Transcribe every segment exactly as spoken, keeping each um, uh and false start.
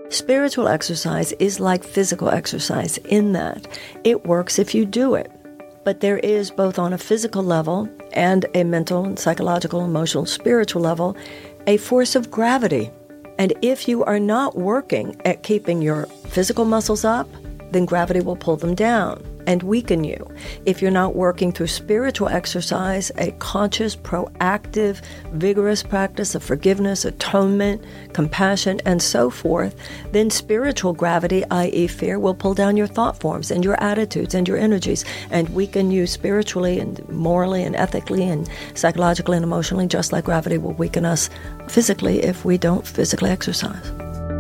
Spiritual exercise is like physical exercise in that it works if you do it. But there is, both on a physical level and a mental and psychological, emotional, spiritual level, a force of gravity. And if you are not working at keeping your physical muscles up, then gravity will pull them down and weaken you. If you're not working through spiritual exercise, a conscious, proactive, vigorous practice of forgiveness, atonement, compassion, and so forth, then spiritual gravity, that is fear, will pull down your thought forms and your attitudes and your energies and weaken you spiritually and morally and ethically and psychologically and emotionally, just like gravity will weaken us physically if we don't physically exercise.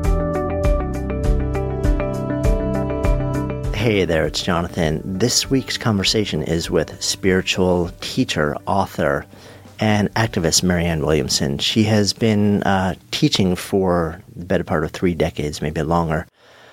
Hey there, it's Jonathan. This week's conversation is with spiritual teacher, author, and activist Marianne Williamson. She has been uh, teaching for the better part of three decades, maybe longer,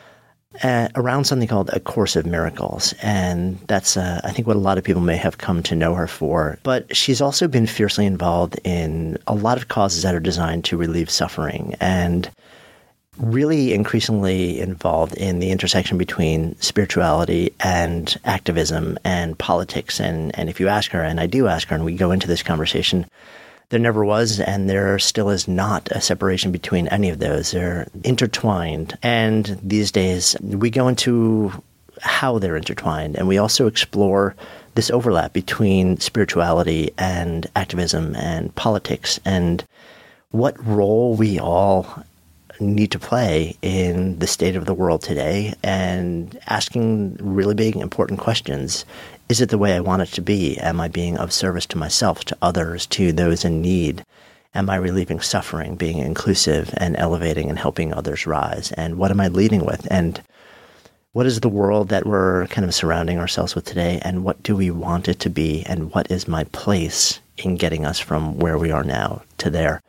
uh, around something called A Course of Miracles. And that's, uh, I think, what a lot of people may have come to know her for. But she's also been fiercely involved in a lot of causes that are designed to relieve suffering, and really increasingly involved in the intersection between spirituality and activism and politics. And, and if you ask her, and I do ask her, and we go into this conversation, there never was and there still is not a separation between any of those. They're intertwined. And these days we go into how they're intertwined, and we also explore this overlap between spirituality and activism and politics, and what role we all need to play in the state of the world today, and asking really big, important questions. Is it the way I want it to be? Am I being of service to myself, to others, to those in need? Am I relieving suffering, being inclusive and elevating and helping others rise? And what am I leading with? And what is the world that we're kind of surrounding ourselves with today? And what do we want it to be? And what is my place in getting us from where we are now to there?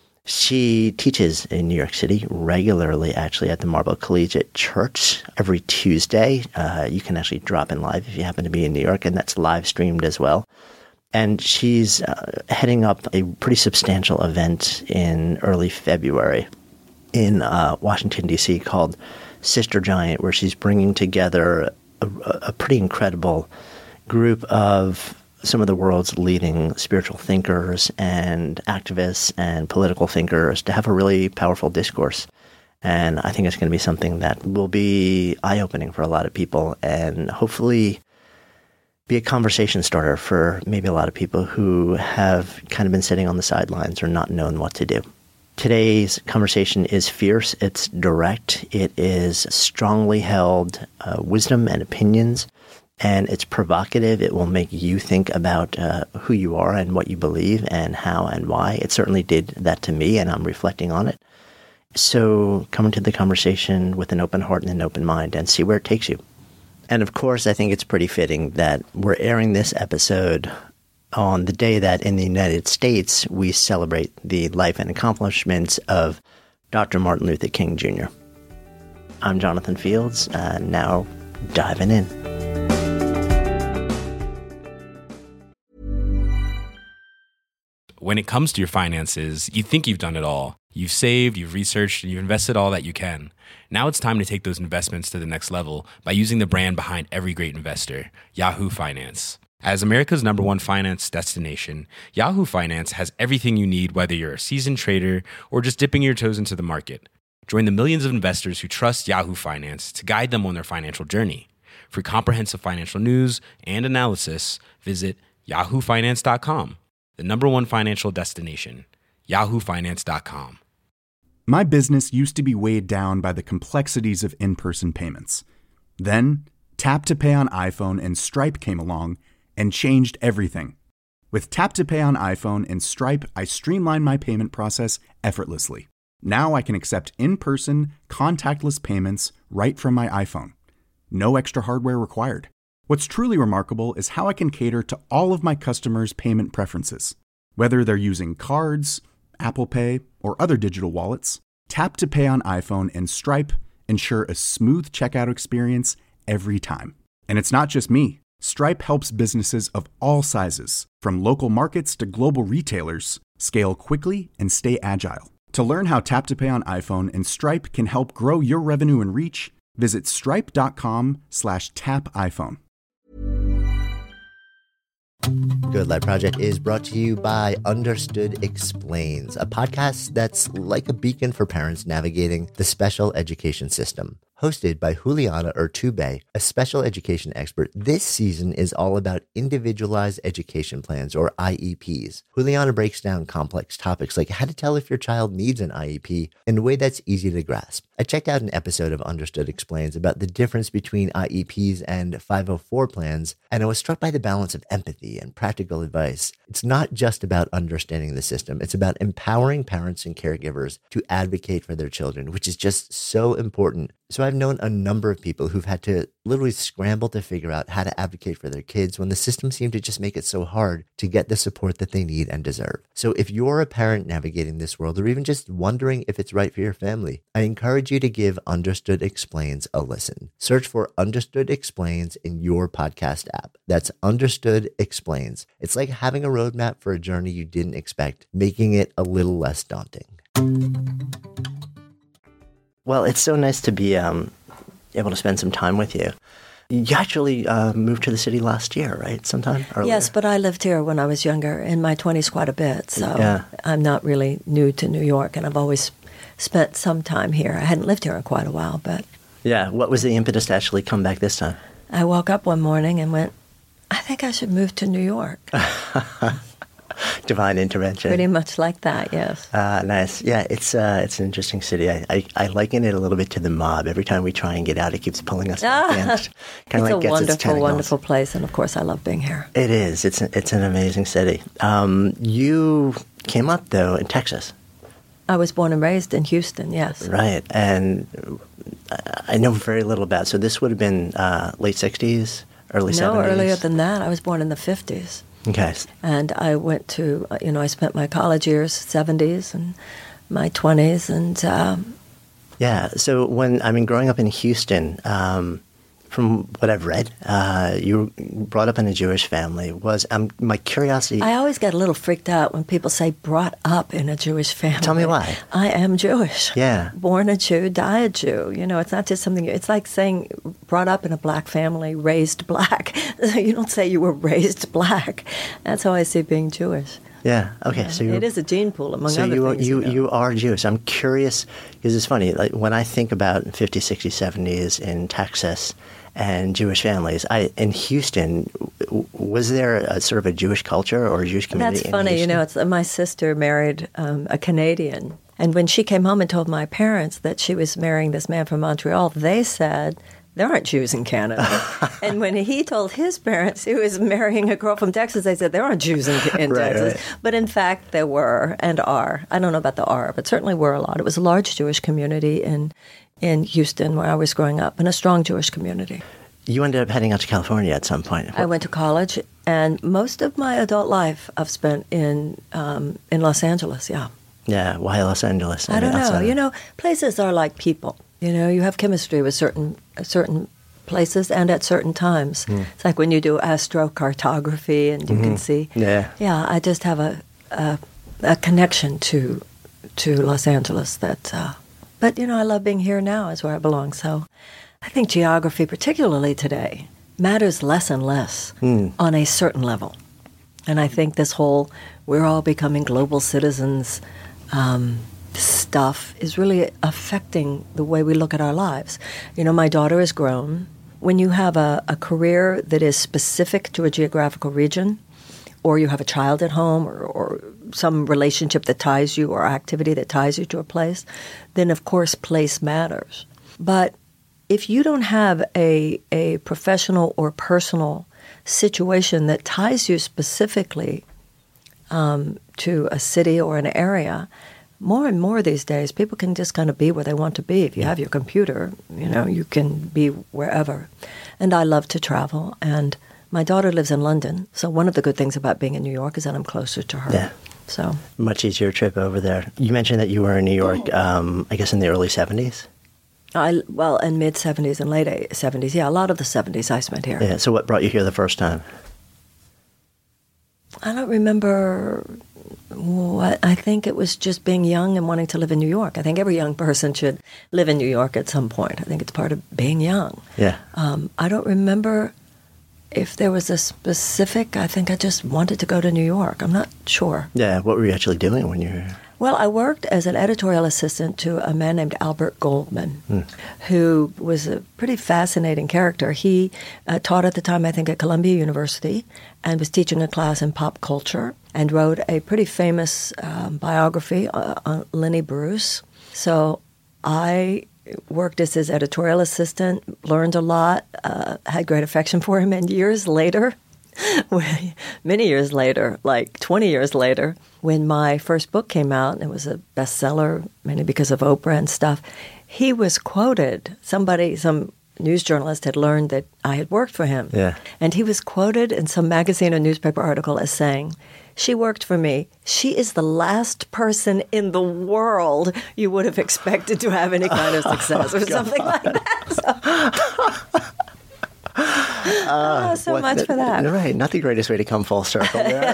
She teaches in New York City regularly, actually, at the Marble Collegiate Church every Tuesday. Uh, you can actually drop in live if you happen to be in New York, and that's live streamed as well. And she's uh, heading up a pretty substantial event in early February in uh, Washington, D C called Sister Giant, where she's bringing together a, a pretty incredible group of some of the world's leading spiritual thinkers and activists and political thinkers to have a really powerful discourse. And I think it's going to be something that will be eye-opening for a lot of people, and hopefully be a conversation starter for maybe a lot of people who have kind of been sitting on the sidelines or not known what to do. Today's conversation is fierce. It's direct. It is strongly held uh, wisdom and opinions. And it's provocative. It will make you think about uh, who you are and what you believe and how and why. It certainly did that to me, and I'm reflecting on it. So come into the conversation with an open heart and an open mind and see where it takes you. And of course, I think it's pretty fitting that we're airing this episode on the day that in the United States we celebrate the life and accomplishments of Doctor Martin Luther King Junior I'm Jonathan Fields, uh, now diving in. When it comes to your finances, you think you've done it all. You've saved, you've researched, and you've invested all that you can. Now it's time to take those investments to the next level by using the brand behind every great investor, Yahoo Finance. As America's number one finance destination, Yahoo Finance has everything you need, whether you're a seasoned trader or just dipping your toes into the market. Join the millions of investors who trust Yahoo Finance to guide them on their financial journey. For comprehensive financial news and analysis, visit yahoo finance dot com. The number one financial destination, yahoo finance dot com. My business used to be weighed down by the complexities of in-person payments. Then, Tap to Pay on iPhone and Stripe came along and changed everything. With Tap to Pay on iPhone and Stripe, I streamlined my payment process effortlessly. Now I can accept in-person, contactless payments right from my iPhone. No extra hardware required. What's truly remarkable is how I can cater to all of my customers' payment preferences. Whether they're using cards, Apple Pay, or other digital wallets, Tap to Pay on iPhone and Stripe ensure a smooth checkout experience every time. And it's not just me. Stripe helps businesses of all sizes, from local markets to global retailers, scale quickly and stay agile. To learn how Tap to Pay on iPhone and Stripe can help grow your revenue and reach, visit stripe.com slash tap iPhone. Good Life Project is brought to you by Understood Explains, a podcast that's like a beacon for parents navigating the special education system. Hosted by Juliana Urtubey, a special education expert, this season is all about individualized education plans, or I E Ps. Juliana breaks down complex topics like how to tell if your child needs an I E P in a way that's easy to grasp. I checked out an episode of Understood Explains about the difference between I E Ps and five oh four plans, and I was struck by the balance of empathy and practical advice. It's not just about understanding the system, it's about empowering parents and caregivers to advocate for their children, which is just so important. So I've known a number of people who've had to literally scramble to figure out how to advocate for their kids when the system seemed to just make it so hard to get the support that they need and deserve. So if you're a parent navigating this world, or even just wondering if it's right for your family, I encourage you to give Understood Explains a listen. Search for Understood Explains in your podcast app. That's Understood Explains. It's like having a roadmap for a journey you didn't expect, making it a little less daunting. Well, it's so nice to be um, able to spend some time with you. You actually uh, moved to the city last year, right? Sometime earlier? Yes, but I lived here when I was younger, in my twenties quite a bit. So yeah. I'm not really new to New York, and I've always spent some time here. I hadn't lived here in quite a while, but... Yeah, what was the impetus to actually come back this time? I woke up one morning and went, I think I should move to New York. Divine intervention. Pretty much like that, yes. Uh, nice. Yeah, it's uh, it's an interesting city. I, I, I liken it a little bit to the mob. Every time we try and get out, it keeps pulling us back in. It's Kind of like a gets wonderful, its tentacles. wonderful place, and of course I love being here. It is. It's a, it's an amazing city. Um, you came up, though, in Texas. I was born and raised in Houston, yes. Right. And I know very little about it. So this would have been uh, late sixties, early no, seventies? No, earlier than that. I was born in the fifties. Okay. And I went to, you know, I spent my college years, seventies, and my twenties, and... Um, yeah, so when, I mean, growing up in Houston, um, from what I've read, uh, you were brought up in a Jewish family. Was um, my curiosity... I always get a little freaked out when people say brought up in a Jewish family. Tell me why. I am Jewish. Yeah. Born a Jew, die a Jew. You know, it's not just something... It's like saying brought up in a black family, raised black. You don't say you were raised black. That's how I see being Jewish. Yeah. Okay. Yeah. So it is a gene pool, among so other you, things. You you, know. you are Jewish. I'm curious because it's funny. Like when I think about fifties, sixties, seventies in Texas and Jewish families, I in Houston, was there a sort of a Jewish culture or a Jewish community? That's funny. In you know, it's my sister married um, a Canadian, and when she came home and told my parents that she was marrying this man from Montreal, they said, there aren't Jews in Canada. And when he told his parents he was marrying a girl from Texas, they said, there aren't Jews in, in right, Texas. Right. But in fact, there were and are. I don't know about the are, but certainly were a lot. It was a large Jewish community in, in Houston where I was growing up, and a strong Jewish community. You ended up heading out to California at some point. I went to college, and most of my adult life I've spent in um, in Los Angeles, yeah. Yeah, why Los Angeles? I, I don't mean, know. outside. You know, places are like people. You know, you have chemistry with certain certain places and at certain times. Mm. It's like when you do astrocartography and you mm-hmm. can see. Yeah. Yeah, I just have a a, a connection to to Los Angeles that. Uh, but you know, I love being here now. Is where I belong. So, I think geography, particularly today, matters less and less mm. on a certain level. And I think this whole we're all becoming global citizens. Um, stuff is really affecting the way we look at our lives. You know, my daughter is grown. When you have a, a career that is specific to a geographical region, or you have a child at home, or, or some relationship that ties you, or activity that ties you to a place, then of course place matters. But if you don't have a, a professional or personal situation that ties you specifically um, to a city or an area, more and more these days, people can just kind of be where they want to be. If you have your computer, you know, you can be wherever. And I love to travel. And my daughter lives in London. So one of the good things about being in New York is that I'm closer to her. Yeah. So much easier trip over there. You mentioned that you were in New York, um, I guess, in the early seventies? I Well, in mid-seventies and late seventies. Yeah, a lot of the seventies I spent here. Yeah. So what brought you here the first time? I don't remember what, I think it was just being young and wanting to live in New York. I think every young person should live in New York at some point. I think it's part of being young. Yeah. Um, I don't remember if there was a specific, I think I just wanted to go to New York. I'm not sure. Yeah, what were you actually doing when you were... Well, I worked as an editorial assistant to a man named Albert Goldman, mm. who was a pretty fascinating character. He uh, taught at the time, I think, at Columbia University and was teaching a class in pop culture and wrote a pretty famous um, biography uh, on Lenny Bruce. So I worked as his editorial assistant, learned a lot, uh, had great affection for him, and years later... Many years later, like twenty years later, when my first book came out, and it was a bestseller, mainly because of Oprah and stuff, he was quoted. Somebody, some news journalist had learned that I had worked for him. Yeah. And he was quoted in some magazine or newspaper article as saying, "She worked for me. She is the last person in the world you would have expected to have any kind of success," or something like that. So. Uh, oh, so much the, for that. Right. Not the greatest way to come full circle there.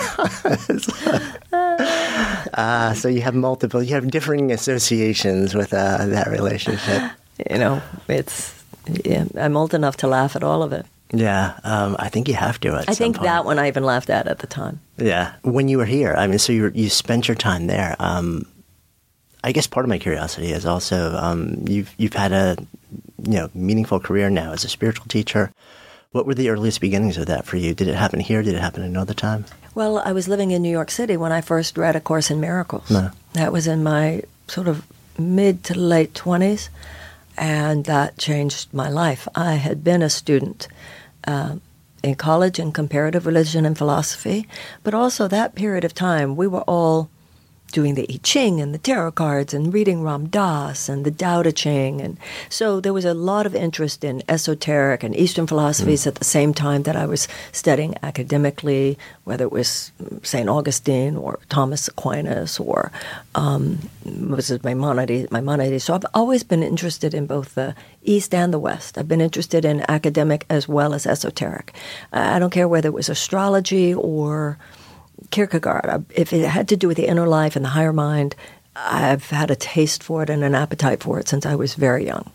uh, so you have multiple, you have differing associations with uh, that relationship. You know, it's, yeah, I'm old enough to laugh at all of it. Yeah. Um, I think you have to at I some think point. that one I even laughed at at the time. Yeah. When you were here, I mean, so you, you spent your time there. Um, I guess part of my curiosity is also um, you've you've had a you know meaningful career now as a spiritual teacher. What were the earliest beginnings of that for you? Did it happen here? Did it happen another time? Well, I was living in New York City when I first read A Course in Miracles. No. That was in my sort of mid to late twenties, and that changed my life. I had been a student uh, in college in comparative religion and philosophy, but also that period of time we were all doing the I Ching and the tarot cards and reading Ram Dass and the Tao Te Ching. And so there was a lot of interest in esoteric and Eastern philosophies mm. at the same time that I was studying academically, whether it was Saint Augustine or Thomas Aquinas or um, was it Maimonides, Maimonides. So I've always been interested in both the East and the West. I've been interested in academic as well as esoteric. I don't care whether it was astrology or Kierkegaard. If it had to do with the inner life and the higher mind, I've had a taste for it and an appetite for it since I was very young.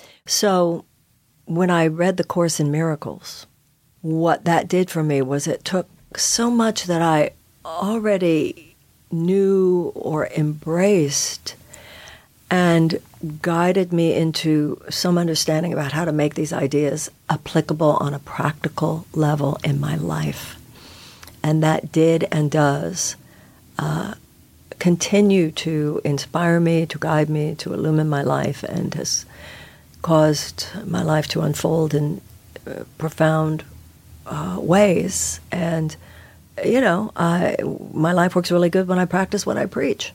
So when I read The Course in Miracles, what that did for me was it took so much that I already knew or embraced and guided me into some understanding about how to make these ideas applicable on a practical level in my life. And that did and does uh, continue to inspire me, to guide me, to illumine my life, and has caused my life to unfold in uh, profound uh, ways. And, you know, I, my life works really good when I practice what I preach.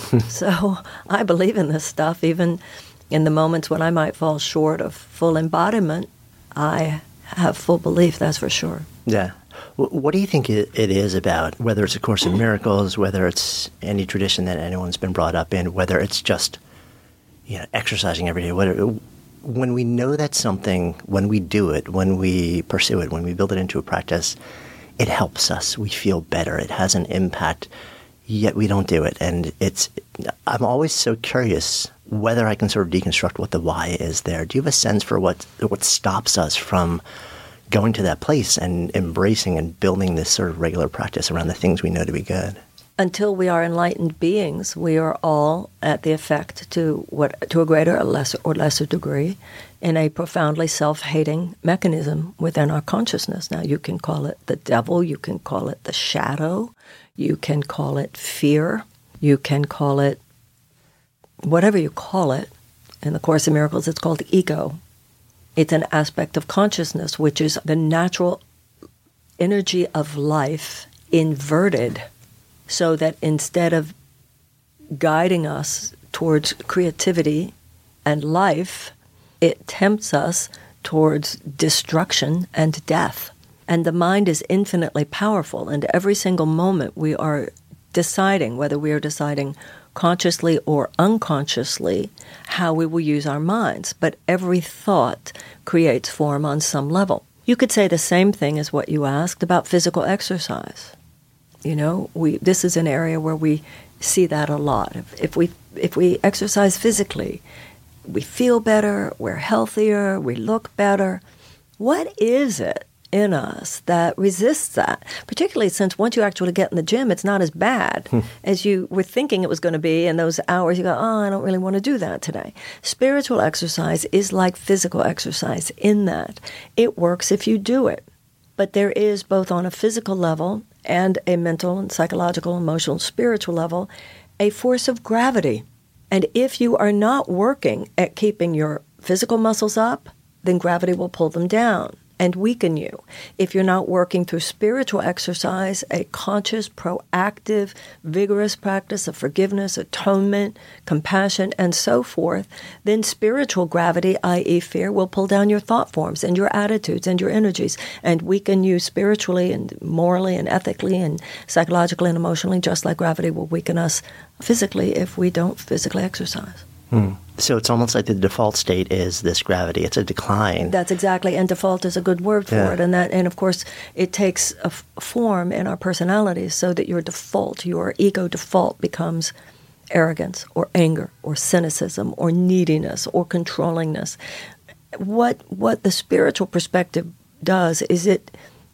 So I believe in this stuff, even in the moments when I might fall short of full embodiment. I have full belief, that's for sure. Yeah. What do you think it is about, whether it's A Course in Miracles, whether it's any tradition that anyone's been brought up in, whether it's just, you know, exercising every day, whether, when we know that something, when we do it, when we pursue it, when we build it into a practice, it helps us. We feel better. It has an impact, yet we don't do it. And it's, I'm always so curious whether I can sort of deconstruct what the why is there. Do you have a sense for what what stops us from going to that place and embracing and building this sort of regular practice around the things we know to be good? Until we are enlightened beings, we are all at the effect to what to a greater or lesser or lesser degree in a profoundly self-hating mechanism within our consciousness. Now, you can call it the devil, you can call it the shadow, you can call it fear, you can call it whatever you call it. In the Course in Miracles, it's called ego. It's an aspect of consciousness, which is the natural energy of life inverted, so that instead of guiding us towards creativity and life, it tempts us towards destruction and death. And the mind is infinitely powerful, and every single moment we are deciding, whether we are deciding consciously or unconsciously, how we will use our minds. But every thought creates form on some level. You could say the same thing as what you asked about physical exercise. You know, we this is an area where we see that a lot. If, if we if we exercise physically, we feel better, we're healthier, we look better. What is it in us that resists that? Particularly since once you actually get in the gym, it's not as bad hmm. as you were thinking it was going to be. In those hours, you go, oh, I don't really want to do that today. Spiritual exercise is like physical exercise in that it works if you do it. But there is, both on a physical level and a mental and psychological, emotional, spiritual level, a force of gravity. And if you are not working at keeping your physical muscles up, then gravity will pull them down and weaken you. If you're not working through spiritual exercise, a conscious, proactive, vigorous practice of forgiveness, atonement, compassion, and so forth, then spiritual gravity, that is fear, will pull down your thought forms and your attitudes and your energies and weaken you spiritually and morally and ethically and psychologically and emotionally, just like gravity will weaken us physically if we don't physically exercise. Hmm. So it's almost like the default state is this gravity. It's a decline. That's exactly, and default is a good word for yeah. it. And that, and of course, it takes a f- form in our personalities so that your default, your ego default, becomes arrogance or anger or cynicism or neediness or controllingness. What what the spiritual perspective does is it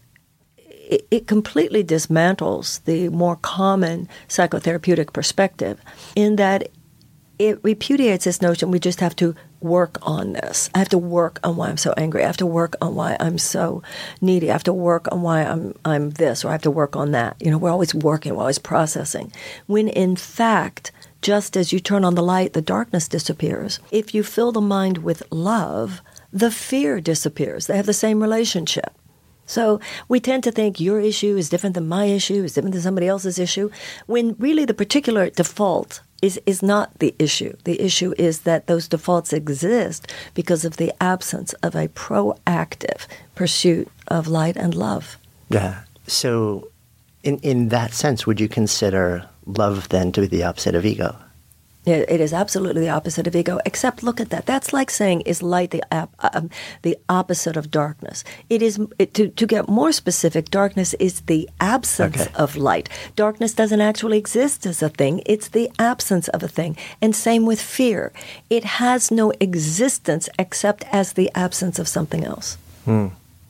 it, it completely dismantles the more common psychotherapeutic perspective in that it repudiates this notion we just have to work on this. I have to work on why I'm so angry. I have to work on why I'm so needy. I have to work on why I'm I'm this, or I have to work on that. You know, we're always working, we're always processing. When in fact, just as you turn on the light, the darkness disappears. If you fill the mind with love, the fear disappears. They have the same relationship. So we tend to think your issue is different than my issue, is different than somebody else's issue, when really the particular default is, is not the issue. The issue is that those defaults exist because of the absence of a proactive pursuit of light and love. Yeah. So in, in that sense, would you consider love then to be the opposite of ego? It is absolutely the opposite of ego, except look at that. That's like saying, is light the uh, um, the opposite of darkness? It is, it, to, to get more specific, darkness is the absence okay. of light. Darkness doesn't actually exist as a thing. It's the absence of a thing. And same with fear. It has no existence except as the absence of something else. Hmm.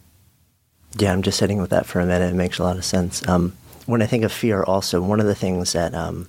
Yeah, I'm just sitting with that for a minute. It makes a lot of sense. Um, when I think of fear also, one of the things that... Um,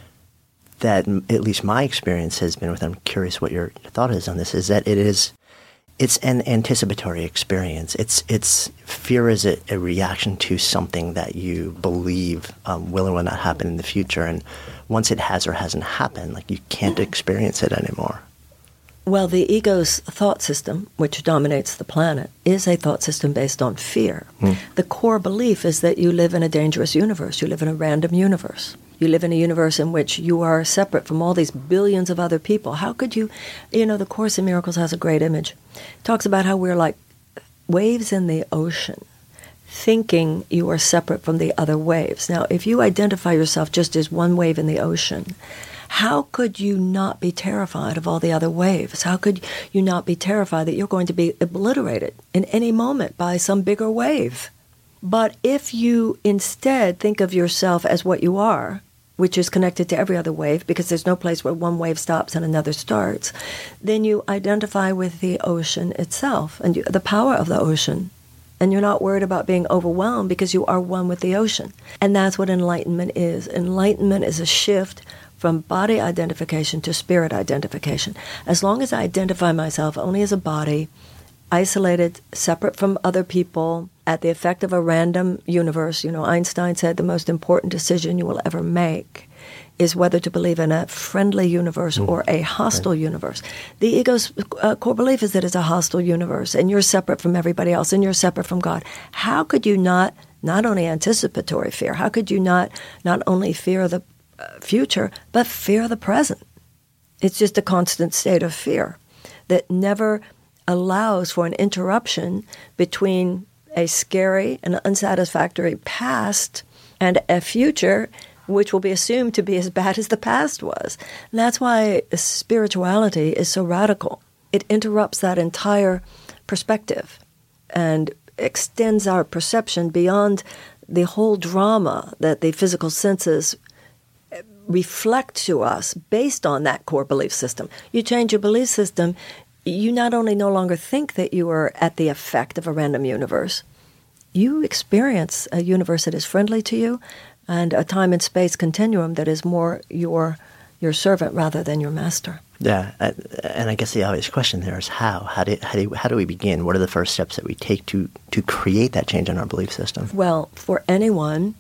that at least my experience has been with, I'm curious what your thought is on this, is that it is, it's an anticipatory experience. It's, it's fear is a, a reaction to something that you believe um, will or will not happen in the future. And once it has or hasn't happened, like you can't experience it anymore. Well, the ego's thought system, which dominates the planet, is a thought system based on fear. Hmm. The core belief is that you live in a dangerous universe. You live in a random universe. You live in a universe in which you are separate from all these billions of other people. How could you, you know, the Course in Miracles has a great image. It talks about how we're like waves in the ocean, thinking you are separate from the other waves. Now, if you identify yourself just as one wave in the ocean, how could you not be terrified of all the other waves? How could you not be terrified that you're going to be obliterated in any moment by some bigger wave? But if you instead think of yourself as what you are, which is connected to every other wave, because there's no place where one wave stops and another starts, then you identify with the ocean itself and you, the power of the ocean. And you're not worried about being overwhelmed because you are one with the ocean. And that's what enlightenment is. Enlightenment is a shift from body identification to spirit identification. As long as I identify myself only as a body, isolated, separate from other people, at the effect of a random universe. You know, Einstein said the most important decision you will ever make is whether to believe in a friendly universe or a hostile right. universe. The ego's uh, core belief is that it's a hostile universe, and you're separate from everybody else, and you're separate from God. How could you not, not only anticipatory fear, how could you not not only fear the uh, future, but fear the present? It's just a constant state of fear that never allows for an interruption between a scary and unsatisfactory past and a future which will be assumed to be as bad as the past was. And that's why spirituality is so radical. It interrupts that entire perspective and extends our perception beyond the whole drama that the physical senses reflect to us based on that core belief system. You change your belief system, you not only no longer think that you are at the effect of a random universe, you experience a universe that is friendly to you and a time and space continuum that is more your your servant rather than your master. Yeah, and I guess the obvious question there is how? How do how do how do we begin? What are the first steps that we take to to create that change in our belief system? Well, for anyone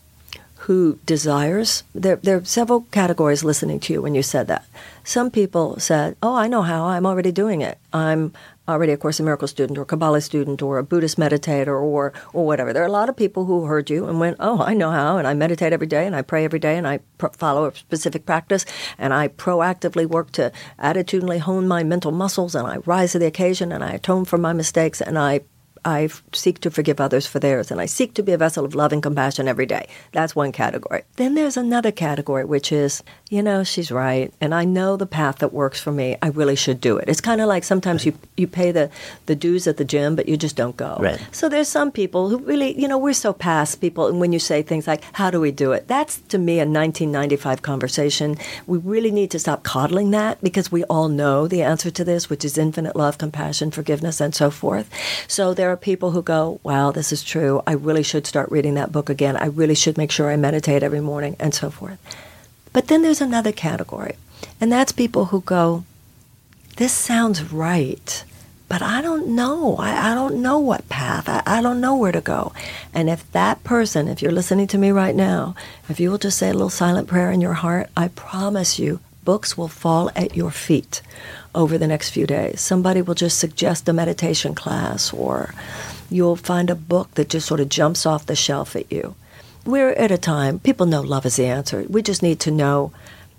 who desires, there there are several categories listening to you when you said that. Some people said, "Oh, I know how. I'm already doing it. I'm already a Course in Miracles student or a Kabbalah student or a Buddhist meditator or or whatever." There are a lot of people who heard you and went, "Oh, I know how, and I meditate every day, and I pray every day, and I pr- follow a specific practice, and I proactively work to attitudinally hone my mental muscles, and I rise to the occasion, and I atone for my mistakes, and I I seek to forgive others for theirs, and I seek to be a vessel of love and compassion every day." That's one category. Then there's another category, which is, you know, she's right, and I know the path that works for me. I really should do it. It's kind of like sometimes you you pay the, the dues at the gym, but you just don't go. Right. So there's some people who really, you know, we're so past people, and when you say things like, how do we do it? That's, to me, a nineteen ninety-five conversation. We really need to stop coddling that, because we all know the answer to this, which is infinite love, compassion, forgiveness, and so forth. So there are people who go, wow, this is true. I really should start reading that book again. I really should make sure I meditate every morning, and so forth. But then there's another category, and that's people who go, this sounds right, but I don't know. I, I don't know what path. I, I don't know where to go. And if that person, if you're listening to me right now, if you will just say a little silent prayer in your heart, I promise you, books will fall at your feet over the next few days. Somebody will just suggest a meditation class, or you'll find a book that just sort of jumps off the shelf at you. We're at a time, people know love is the answer. We just need to know,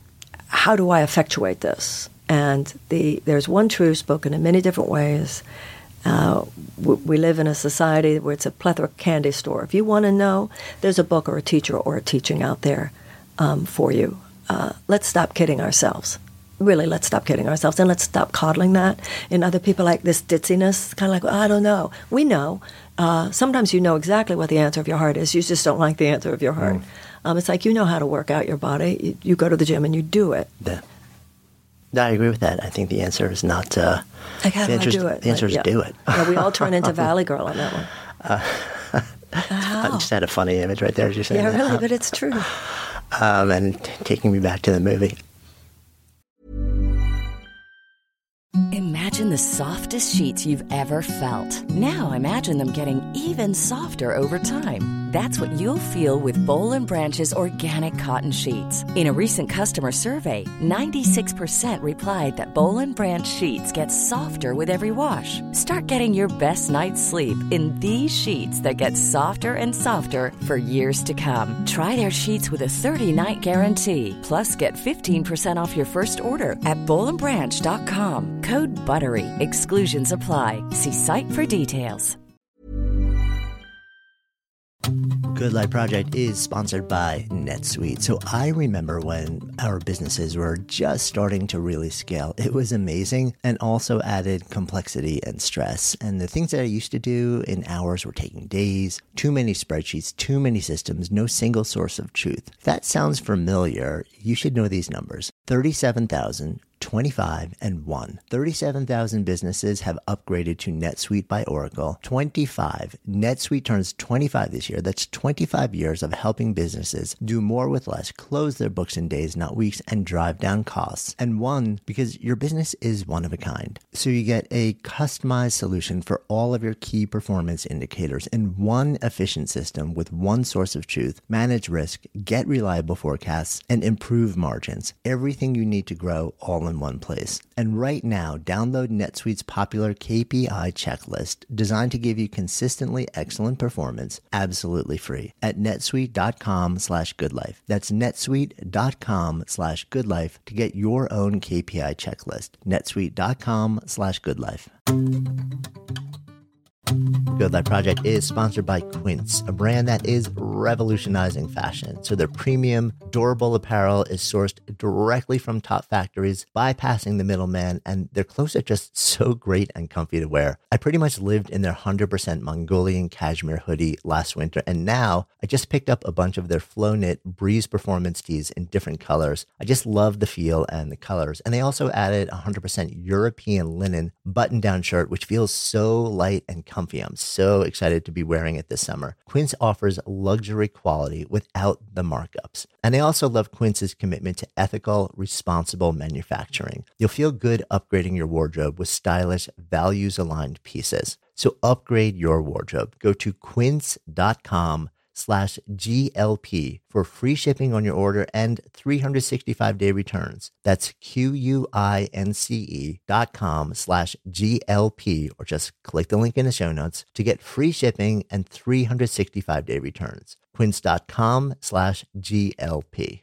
how do I effectuate this? And the there's one truth spoken in many different ways. Uh, we, we live in a society where it's a plethora candy store. If you want to know, there's a book or a teacher or a teaching out there um, for you. Uh, let's stop kidding ourselves. Really, let's stop kidding ourselves, and let's stop coddling that. And other people like this ditziness, kind of like, oh, I don't know. We know. Uh, sometimes you know exactly what the answer of your heart is. You just don't like the answer of your heart. Mm. Um, it's like, you know how to work out your body. You, you go to the gym and you do it. Yeah. No, I agree with that. I think the answer is not uh, like, how the do I do it? The answer like, is yeah. do it. Yeah, we all turn into Valley Girl on that one. Uh, I just had a funny image right there, as you said. Yeah, that. really, but it's true. Um, and t- taking me back to the movie. Imagine the softest sheets you've ever felt. Now imagine them getting even softer over time. That's what you'll feel with Boll and Branch's organic cotton sheets. In a recent customer survey, ninety-six percent replied that Boll and Branch sheets get softer with every wash. Start getting your best night's sleep in these sheets that get softer and softer for years to come. Try their sheets with a thirty-night guarantee. Plus, get fifteen percent off your first order at boll and branch dot com. Code BUTTERY. Exclusions apply. See site for details. Good Life Project is sponsored by NetSuite. So I remember when our businesses were just starting to really scale. It was amazing, and also added complexity and stress. And the things that I used to do in hours were taking days, too many spreadsheets, too many systems, no single source of truth. If that sounds familiar, you should know these numbers. thirty-seven thousand, twenty-five, and one. thirty-seven thousand businesses have upgraded to NetSuite by Oracle. twenty-five. NetSuite turns twenty-five this year. That's twenty-five years of helping businesses do more with less, close their books in days, not weeks, and drive down costs. And one, because your business is one of a kind. So you get a customized solution for all of your key performance indicators in one efficient system with one source of truth, manage risk, get reliable forecasts, and improve margins. Everything you need to grow all in one place. And right now, download NetSuite's popular K P I checklist designed to give you consistently excellent performance absolutely free at netsuite.com slash goodlife. That's netsuite.com slash goodlife to get your own K P I checklist. netsuite.com slash goodlife. Good Life Project is sponsored by Quince, a brand that is revolutionizing fashion. So their premium, durable apparel is sourced directly from top factories, bypassing the middleman, and their clothes are just so great and comfy to wear. I pretty much lived in their one hundred percent Mongolian cashmere hoodie last winter, and now I just picked up a bunch of their Flow Knit Breeze Performance tees in different colors. I just love the feel and the colors. And they also added a one hundred percent European linen button-down shirt, which feels so light and comfy. I'm so excited to be wearing it this summer. Quince offers luxury quality without the markups. And I also love Quince's commitment to ethical, responsible manufacturing. You'll feel good upgrading your wardrobe with stylish, values-aligned pieces. So upgrade your wardrobe. Go to quince.com slash GLP for free shipping on your order and three hundred sixty-five day returns. That's Q-U-I-N-C-E dot com slash GLP, or just click the link in the show notes to get free shipping and three hundred sixty-five day returns. Quince.com slash GLP.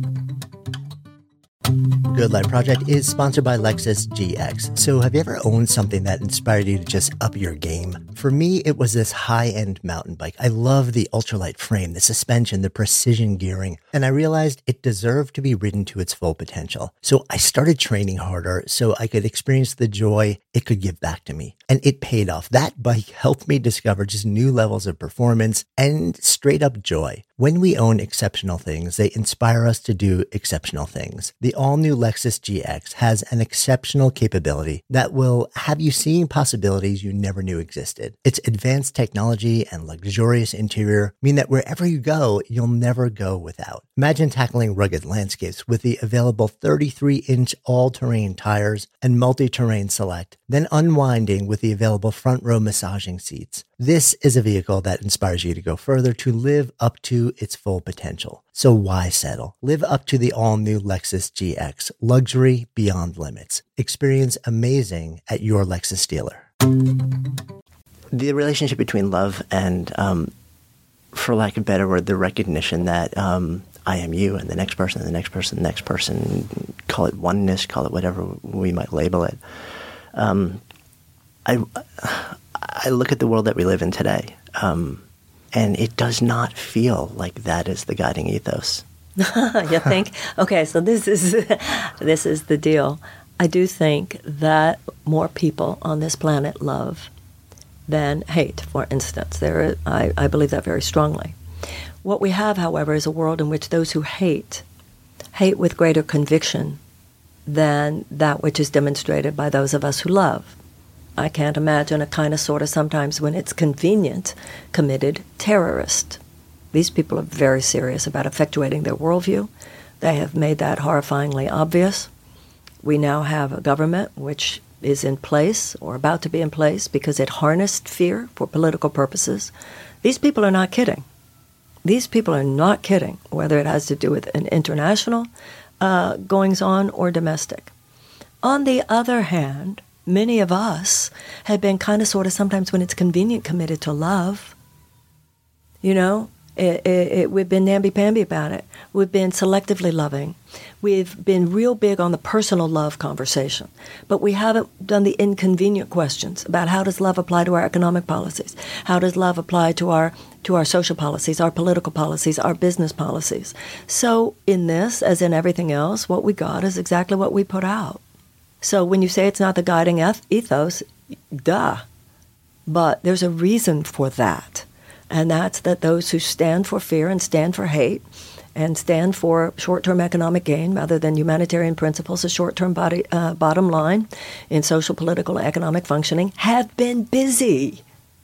Good Life Project is sponsored by Lexus G X. So have you ever owned something that inspired you to just up your game? For me, it was this high-end mountain bike. I love the ultralight frame, the suspension, the precision gearing, and I realized it deserved to be ridden to its full potential. So I started training harder so I could experience the joy it could give back to me. And it paid off. That bike helped me discover just new levels of performance and straight up joy. When we own exceptional things, they inspire us to do exceptional things. The all-new Lexus G X has an exceptional capability that will have you seeing possibilities you never knew existed. Its advanced technology and luxurious interior mean that wherever you go, you'll never go without. Imagine tackling rugged landscapes with the available thirty-three inch all-terrain tires and multi-terrain select, then unwinding with the available front row massaging seats. This is a vehicle that inspires you to go further, to live up to its full potential. So why settle? Live up to the all-new Lexus G X. Luxury beyond limits. Experience amazing at your Lexus dealer. The relationship between love and, um, for lack of a better word, the recognition that um, I am you and the next person, and the next person, the next person, call it oneness, call it whatever we might label it. Um, I, I look at the world that we live in today, um, and it does not feel like that is the guiding ethos. You think? Okay, so this is this is the deal. I do think that more people on this planet love than hate, for instance. There, I, I believe that very strongly. What we have, however, is a world in which those who hate, hate with greater conviction than that which is demonstrated by those of us who love. I can't imagine a kind of, sort of, sometimes when it's convenient, committed terrorist. These people are very serious about effectuating their worldview. They have made that horrifyingly obvious. We now have a government which is in place or about to be in place because it harnessed fear for political purposes. These people are not kidding. These people are not kidding, whether it has to do with an international uh, goings-on or domestic. On the other hand, many of us have been kind of, sort of, sometimes when it's convenient, committed to love. You know, it, it, it, we've been namby-pamby about it. We've been selectively loving. We've been real big on the personal love conversation, but we haven't done the inconvenient questions about how does love apply to our economic policies? How does love apply to our to our social policies, our political policies, our business policies? So in this, as in everything else, what we got is exactly what we put out. So when you say it's not the guiding ethos, duh. But there's a reason for that. And that's that those who stand for fear and stand for hate and stand for short-term economic gain rather than humanitarian principles, a short-term body, uh, bottom line in social, political, and economic functioning, have been busy.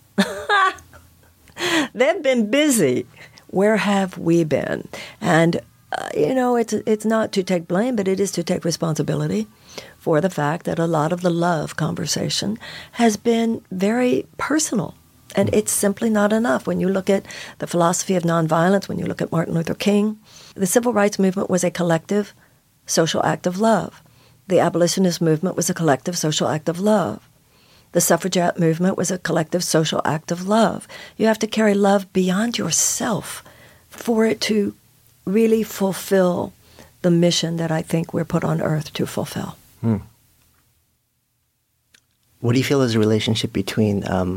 They've been busy. Where have we been? And, uh, you know, it's it's not to take blame, but it is to take responsibility for the fact that a lot of the love conversation has been very personal. And it's simply not enough. When you look at the philosophy of nonviolence, when you look at Martin Luther King, the civil rights movement was a collective social act of love. The abolitionist movement was a collective social act of love. The suffragette movement was a collective social act of love. You have to carry love beyond yourself for it to really fulfill the mission that I think we're put on earth to fulfill. Hmm. What do you feel is the relationship between um,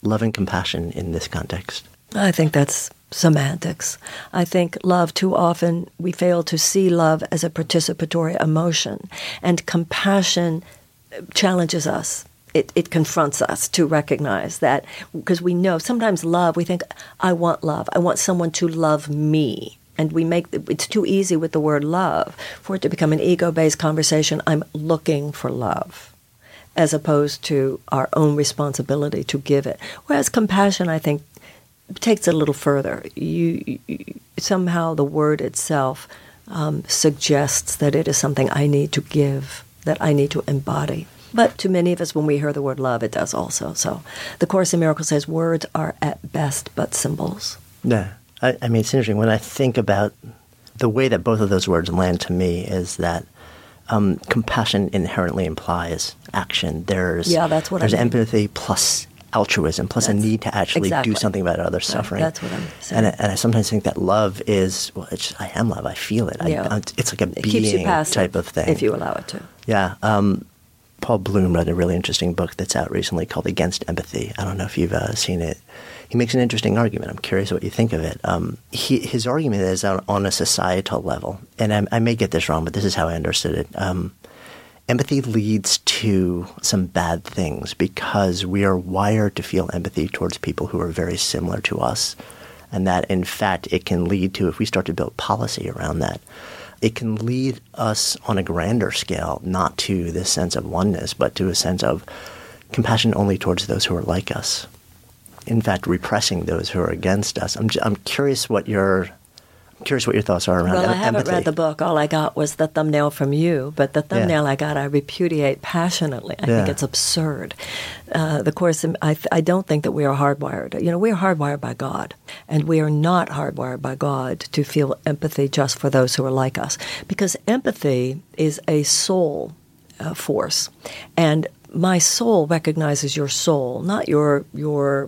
love and compassion in this context? I think that's semantics. I think love, too often we fail to see love as a participatory emotion, and compassion challenges us. It, it confronts us to recognize that, because we know sometimes love, we think, I want love. I want someone to love me. And we make, it's too easy with the word love for it to become an ego-based conversation. I'm looking for love, as opposed to our own responsibility to give it. Whereas compassion, I think, takes it a little further. You, you somehow the word itself um, suggests that it is something I need to give, that I need to embody. But to many of us, when we hear the word love, it does also. So the Course in Miracles says words are at best but symbols. Yeah. I, I mean, it's interesting. When I think about the way that both of those words land to me is that um, compassion inherently implies action. There's, yeah, that's what there's I mean. empathy plus altruism, plus That's, a need to actually exactly. do something about others' suffering. That's what I'm saying. And I, and I sometimes think that love is, well, it's just, I am love. I feel it. Yeah. I, it's like a it keeps you being passive, type of thing. if you allow it to. Yeah. Um, Paul Bloom wrote a really interesting book that's out recently called Against Empathy. I don't know if you've uh, seen it. He makes an interesting argument. I'm curious what you think of it. Um, he, his argument is on, on a societal level, and I, I may get this wrong, but this is how I understood it. Um, empathy leads to some bad things because we are wired to feel empathy towards people who are very similar to us, and that, in fact, it can lead to, if we start to build policy around that, it can lead us on a grander scale, not to this sense of oneness, but to a sense of compassion only towards those who are like us. In fact, repressing those who are against us. I'm, j- I'm curious what your I'm curious what your thoughts are around Well, em- I haven't empathy. read the book. All I got was the thumbnail from you, but the thumbnail Yeah. I got, I repudiate passionately. I Yeah. think it's absurd. Uh, the Course, I, I don't think that we are hardwired. You know, we are hardwired by God, and we are not hardwired by God to feel empathy just for those who are like us, because empathy is a soul uh, force, and my soul recognizes your soul, not your your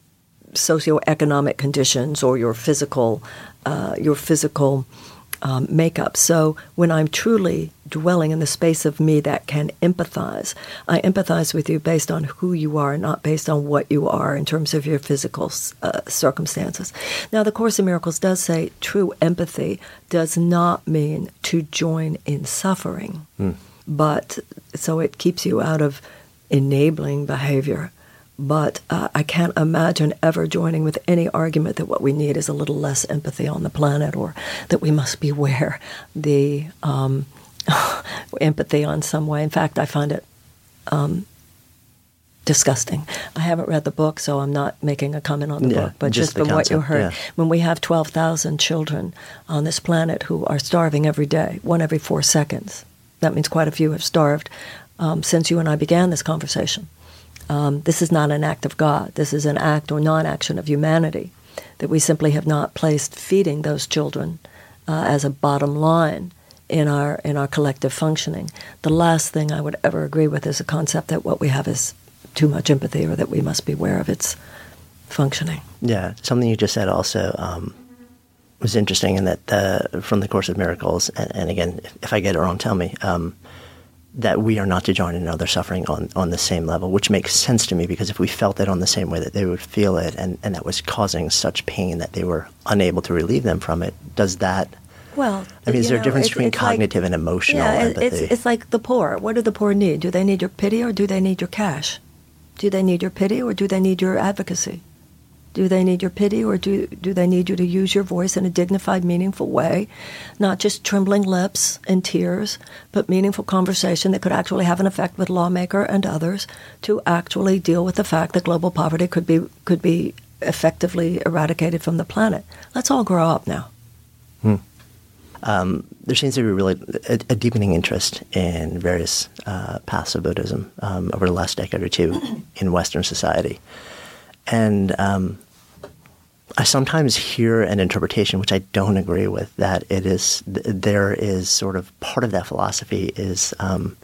socioeconomic conditions or your physical uh, your physical um, makeup. So when I'm truly dwelling in the space of me that can empathize, I empathize with you based on who you are, not based on what you are in terms of your physical uh, circumstances. Now, the Course in Miracles does say true empathy does not mean to join in suffering, mm. but so it keeps you out of enabling behavior. But uh, I can't imagine ever joining with any argument that what we need is a little less empathy on the planet, or that we must beware the um, empathy on some way. In fact, I find it um, disgusting. I haven't read the book, so I'm not making a comment on the yeah, book. But just just, from concept, what you heard, yeah. when we have twelve thousand children on this planet who are starving every day, one every four seconds, that means quite a few have starved um, since you and I began this conversation. Um, this is not an act of God. This is an act or non-action of humanity, that we simply have not placed feeding those children uh, as a bottom line in our in our collective functioning. The last thing I would ever agree with is a concept that what we have is too much empathy, or that we must beware of its functioning. Yeah, something you just said also um, was interesting in that the, from the Course of Miracles, and, and again, if, if I get it wrong, tell me, um, that we are not to join in other suffering on, on the same level, which makes sense to me, because if we felt it on the same way that they would feel it, and, and that was causing such pain that they were unable to relieve them from it, does that... Well, I mean, is there know, a difference it's, between it's cognitive like, and emotional yeah, empathy? It's, it's like the poor. What do the poor need? Do they need your pity, or do they need your cash? Do they need your pity, or do they need your advocacy? Do they need your pity, or do do they need you to use your voice in a dignified, meaningful way? Not just trembling lips and tears, but meaningful conversation that could actually have an effect with lawmaker and others to actually deal with the fact that global poverty could be could be effectively eradicated from the planet. Let's all grow up now. Hmm. Um, there seems to be really a, a deepening interest in various uh, paths of Buddhism um, over the last decade or two in Western society. And um, I sometimes hear an interpretation, which I don't agree with, that it is th- there is sort of part of that philosophy is um,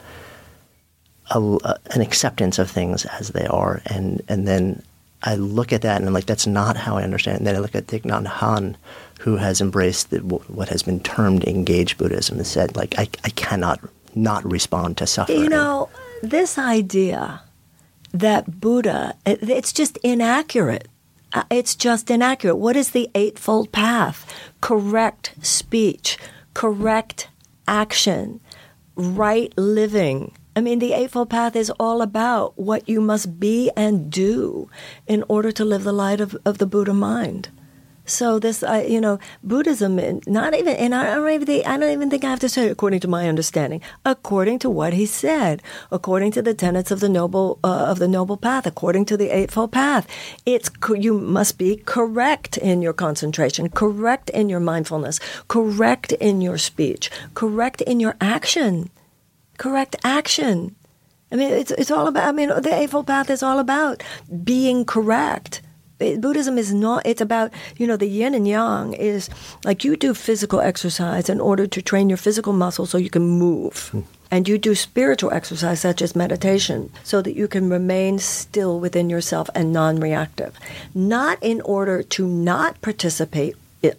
a, a, an acceptance of things as they are, and and then I look at that and I'm like, that's not how I understand it. And then I look at Thich Nhat Hanh, who has embraced the, what has been termed engaged Buddhism, and said, like, I, I cannot not respond to suffering. You know, this idea that Buddha, it's just inaccurate. It's just inaccurate. What is the Eightfold Path? Correct speech, correct action, right living. I mean, the Eightfold Path is all about what you must be and do in order to live the light of, of the Buddha mind. So this, I, you know, Buddhism, not even, and I don't even think, I don't even think I have to say according to my understanding, according to what he said, according to the tenets of the noble uh, of the noble path, according to the Eightfold Path, it's you must be correct in your concentration, correct in your mindfulness, correct in your speech, correct in your action, correct action. I mean, it's it's all about. I mean, the Eightfold Path is all about being correct. Buddhism is not, it's about, you know, the yin and yang is like you do physical exercise in order to train your physical muscles so you can move. Mm. And you do spiritual exercise such as meditation so that you can remain still within yourself and non-reactive. Not in order to not participate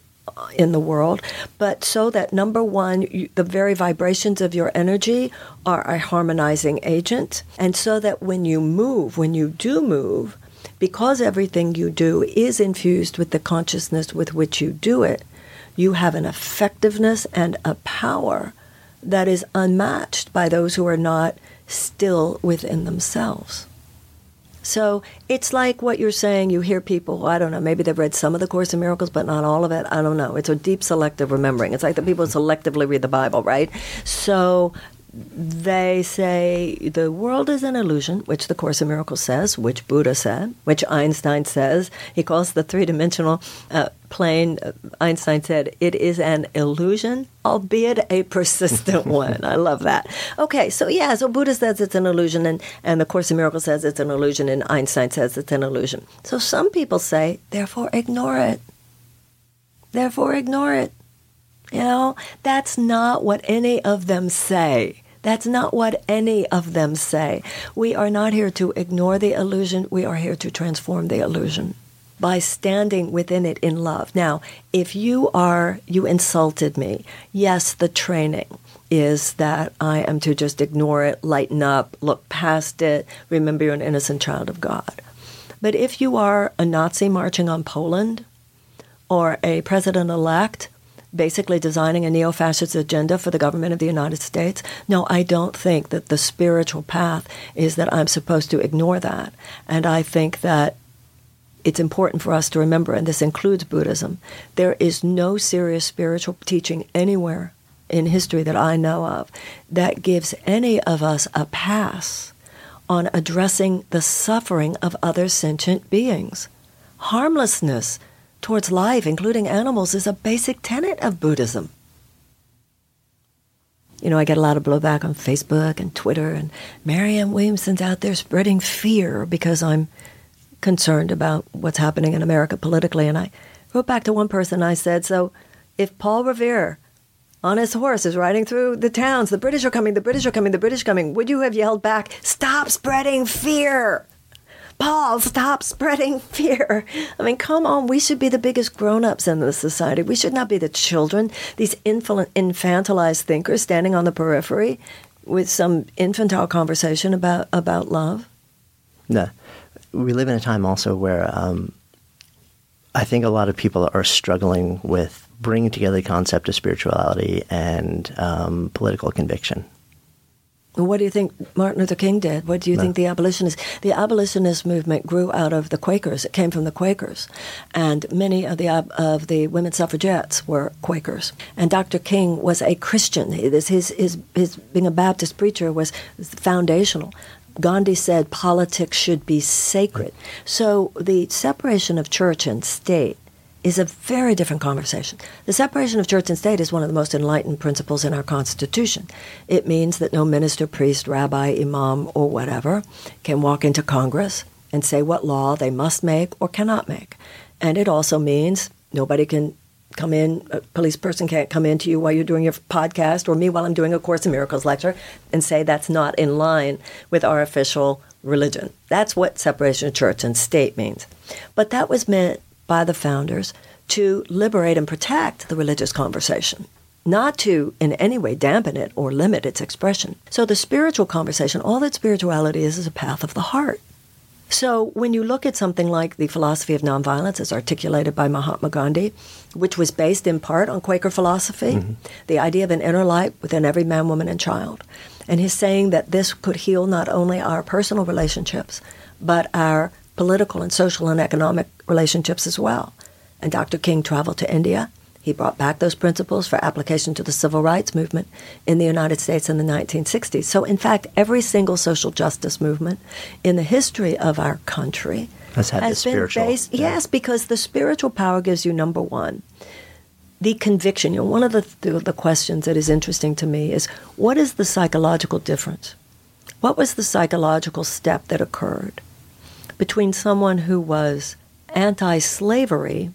in the world, but so that, number one, you, the very vibrations of your energy are a harmonizing agent. And so that when you move, when you do move, because everything you do is infused with the consciousness with which you do it, you have an effectiveness and a power that is unmatched by those who are not still within themselves. So it's like what you're saying, you hear people, I don't know, maybe they've read some of the Course in Miracles, but not all of it. I don't know. It's a deep selective remembering. It's like the people who selectively read the Bible, right? So they say the world is an illusion, which the Course in Miracles says, which Buddha said, which Einstein says. He calls the three-dimensional uh, plane, uh, Einstein said, it is an illusion, albeit a persistent one. I love that. Okay, so yeah, so Buddha says it's an illusion, and, and the Course in Miracles says it's an illusion, and Einstein says it's an illusion. So some people say, therefore ignore it. Therefore ignore it. You know, that's not what any of them say. That's not what any of them say. We are not here to ignore the illusion. We are here to transform the illusion by standing within it in love. Now, if you are, you insulted me. Yes, the training is that I am to just ignore it, lighten up, look past it, remember you're an innocent child of God. But if you are a Nazi marching on Poland or a president-elect basically designing a neo-fascist agenda for the government of the United States, no, I don't think that the spiritual path is that I'm supposed to ignore that. And I think that it's important for us to remember, and this includes Buddhism, there is no serious spiritual teaching anywhere in history that I know of that gives any of us a pass on addressing the suffering of other sentient beings. Harmlessness towards life, including animals, is a basic tenet of Buddhism. You know, I get a lot of blowback on Facebook and Twitter, and Marianne Williamson's out there spreading fear because I'm concerned about what's happening in America politically. And I wrote back to one person, I said, so if Paul Revere on his horse is riding through the towns, the British are coming, the British are coming, the British are coming, would you have yelled back, stop spreading fear? Paul, stop spreading fear. I mean, come on, we should be the biggest grown-ups in this society. We should not be the children, these infantilized thinkers standing on the periphery with some infantile conversation about, about love. No. We live in a time also where um, I think a lot of people are struggling with bringing together the concept of spirituality and um, political conviction. What do you think Martin Luther King did? What do you no. think the abolitionists? The abolitionist movement grew out of the Quakers. It came from the Quakers, and many of the of the women suffragettes were Quakers. And Doctor King was a Christian. His his his, his being a Baptist preacher was foundational. Gandhi said politics should be sacred. So the separation of church and state is a very different conversation. The separation of church and state is one of the most enlightened principles in our Constitution. It means that no minister, priest, rabbi, imam, or whatever can walk into Congress and say what law they must make or cannot make. And it also means nobody can come in, a police person can't come into you while you're doing your podcast, or me while I'm doing a Course in Miracles lecture, and say that's not in line with our official religion. That's what separation of church and state means. But that was meant by the founders to liberate and protect the religious conversation, not to in any way dampen it or limit its expression. So the spiritual conversation, all that spirituality is, is a path of the heart. So when you look at something like the philosophy of nonviolence as articulated by Mahatma Gandhi, which was based in part on Quaker philosophy, mm-hmm. the idea of an inner light within every man, woman, and child, and his saying that this could heal not only our personal relationships, but our political and social and economic relationships as well. And Doctor King traveled to India. He brought back those principles for application to the civil rights movement in the United States in the nineteen sixties. So, in fact, every single social justice movement in the history of our country has, had has been spiritual. based, yeah. yes, because the spiritual power gives you, number one, the conviction. You know, one of the, the the questions that is interesting to me is, what is the psychological difference? What was the psychological step that occurred between someone who was anti-slavery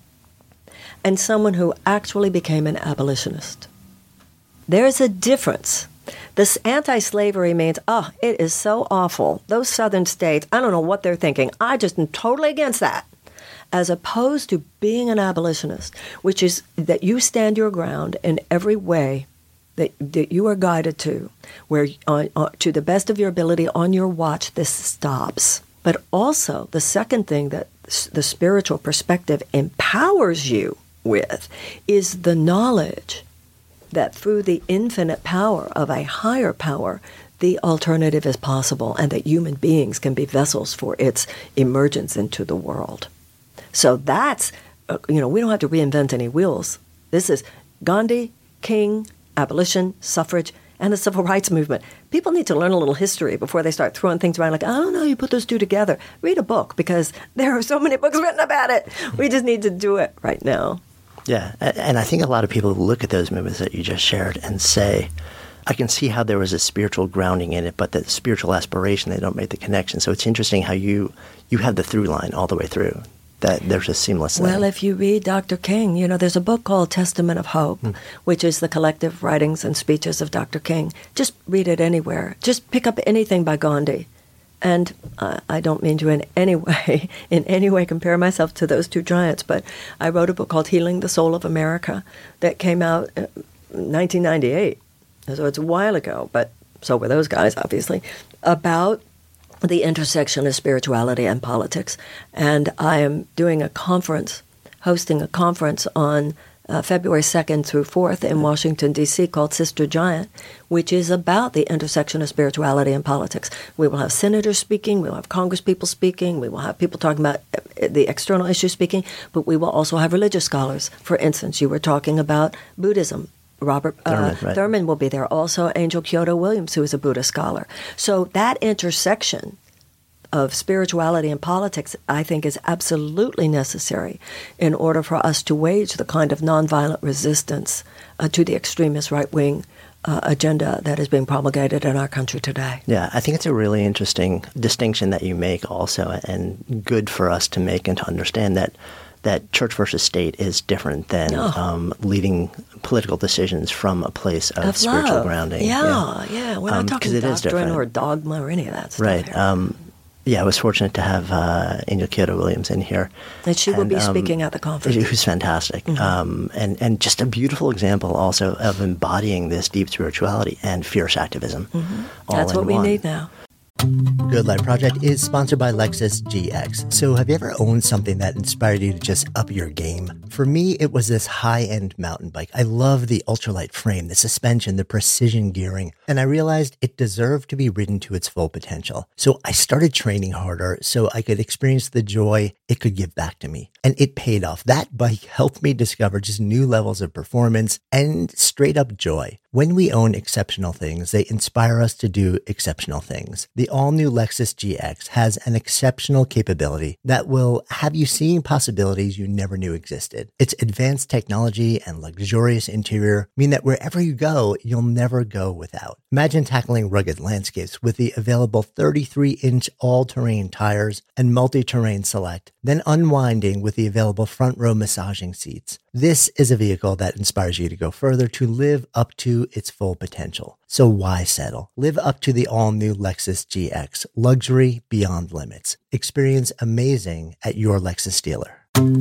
and someone who actually became an abolitionist? There's a difference. This anti-slavery means, oh, it is so awful. Those southern states, I don't know what they're thinking. I just am totally against that. As opposed to being an abolitionist, which is that you stand your ground in every way that, that you are guided to, where uh, uh, to the best of your ability on your watch, this stops. But also, the second thing that the spiritual perspective empowers you with is the knowledge that through the infinite power of a higher power, the alternative is possible and that human beings can be vessels for its emergence into the world. So that's, uh, you know, we don't have to reinvent any wheels. This is Gandhi, King, abolition, suffrage, and the civil rights movement. People need to learn a little history before they start throwing things around like, I don't know, you put those two together. Read a book, because there are so many books written about it. We just need to do it right now. Yeah, and I think a lot of people look at those movements that you just shared and say, I can see how there was a spiritual grounding in it, but the spiritual aspiration, they don't make the connection. So it's interesting how you, you have the through line all the way through, that there's a seamless thing. Well, if you read Doctor King, you know, there's a book called Testament of Hope, mm. which is the collective writings and speeches of Doctor King. Just read it anywhere. Just pick up anything by Gandhi. And uh, I don't mean to in any way, in any way compare myself to those two giants, but I wrote a book called Healing the Soul of America that came out in nineteen ninety-eight. So it's a while ago, but so were those guys, obviously, about the intersection of spirituality and politics. And I am doing a conference, hosting a conference on Uh, February second through fourth in Washington, D C called Sister Giant, which is about the intersection of spirituality and politics. We will have senators speaking, we will have congresspeople speaking, we will have people talking about the external issues speaking, but we will also have religious scholars. For instance, you were talking about Buddhism. Robert uh, Thurman, right. Thurman will be there. Also, Angel Kyoto Williams, who is a Buddhist scholar. So that intersection of spirituality and politics, I think, is absolutely necessary in order for us to wage the kind of nonviolent resistance uh, to the extremist right-wing uh, agenda that is being promulgated in our country today. Yeah, I think it's a really interesting distinction that you make also, and good for us to make and to understand that that church versus state is different than oh. um, leading political decisions from a place of, of spiritual love. grounding. Yeah, yeah. yeah. We're not um, talking doctrine or dogma or any of that stuff. Right. Um, Yeah, I was fortunate to have uh, Angel Kyoto Williams in here. And she will and, be um, speaking at the conference. Who's fantastic. Mm-hmm. Um, and, and just a beautiful example also of embodying this deep spirituality and fierce activism. Mm-hmm. All That's in what we one. need now. Good Life Project is sponsored by Lexus G X. So have you ever owned something that inspired you to just up your game? For me, it was this high-end mountain bike. I love the ultralight frame, the suspension, the precision gearing, and I realized it deserved to be ridden to its full potential. So I started training harder so I could experience the joy it could give back to me. And it paid off. That bike helped me discover just new levels of performance and straight up joy. When we own exceptional things, they inspire us to do exceptional things. The all-new Lexus G X has an exceptional capability that will have you seeing possibilities you never knew existed. Its advanced technology and luxurious interior mean that wherever you go, you'll never go without. Imagine tackling rugged landscapes with the available thirty-three inch all-terrain tires and multi-terrain select, then unwinding with the available front row massaging seats. This is a vehicle that inspires you to go further, to live up to its full potential. So why settle? Live up to the all-new Lexus G X, luxury beyond limits. Experience amazing at your Lexus dealer.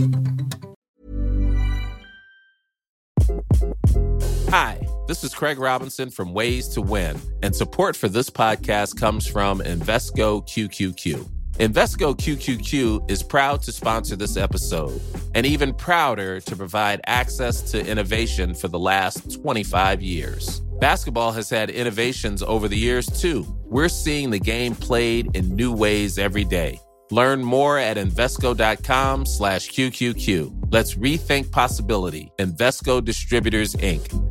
Hi, this is Craig Robinson from Ways to Win, and support for this podcast comes from Invesco Q Q Q. Invesco Q Q Q is proud to sponsor this episode, and even prouder to provide access to innovation for the last twenty-five years. Basketball has had innovations over the years, too. We're seeing the game played in new ways every day. Learn more at Invesco.com slash QQQ. Let's rethink possibility. Invesco Distributors, Incorporated.